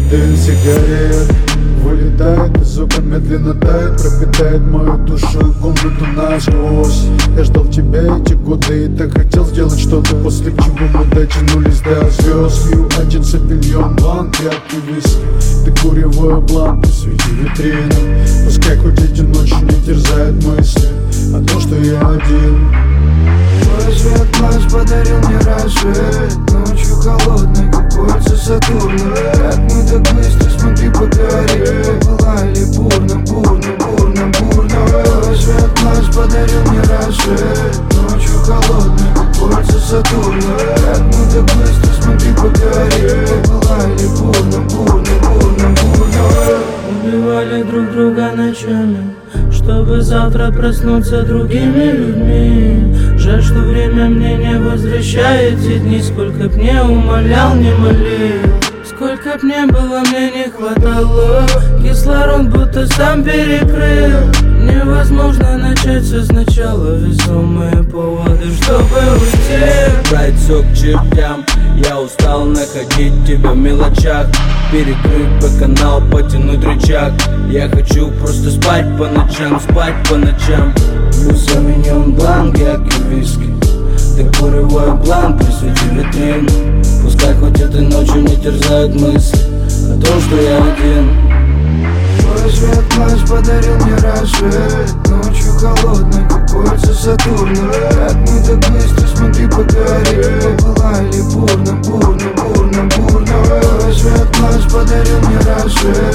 Дым сигарет вылетает из окон, медленно тает, пропитает мою душу и комнату насквозь. Я ждал тебя эти годы и так хотел сделать что-то, после чего мы дотянулись до звезд. Пью один сапильон, бланк, яркий виски. Ты куревой бланк, ты свети витрину. Пускай хоть эти ночи не терзают мысли о том, что я один. Твой свет глаз подарил мне рассвет, ночью холодной, как кольца Сатурна. Как мы так быстро, смотри, погорели, пылали бурно, бурно, бурно, бурно. Твой свет глаз подарил мне рассвет, ночью холодной, как кольца Сатурна. Как мы так быстро, смотри, погорели, пылали бурно, бурно, бурно, бурно. Убивали друг друга ночами, чтобы завтра проснуться другими людьми. Жаль, что время мне не возвращает те дни. Сколько б не умолял, не молил, сколько б не было, мне не хватало. Кислород будто сам перекрыл. Невозможно начать все сначала. Весомые поводы, чтобы уйти. Брать все к чертям. Я устал находить тебя в мелочах. Перекрыть Б-канал, потянуть рычаг. Я хочу просто спать по ночам, спать по ночам. Плюс заменен бланк, яркий виски. Ты куревой бланк, присвети витрину. Пускай хоть этой ночью не терзают мысли о том, что я один. Твой свет глаз подарил мне рассвет, ночью холодной, как кольца Сатурна. Как мы так быстро, смотри, погорели, пылали бурно, бурно, бурно, бурно. Твой свет глаз подарил мне рассвет,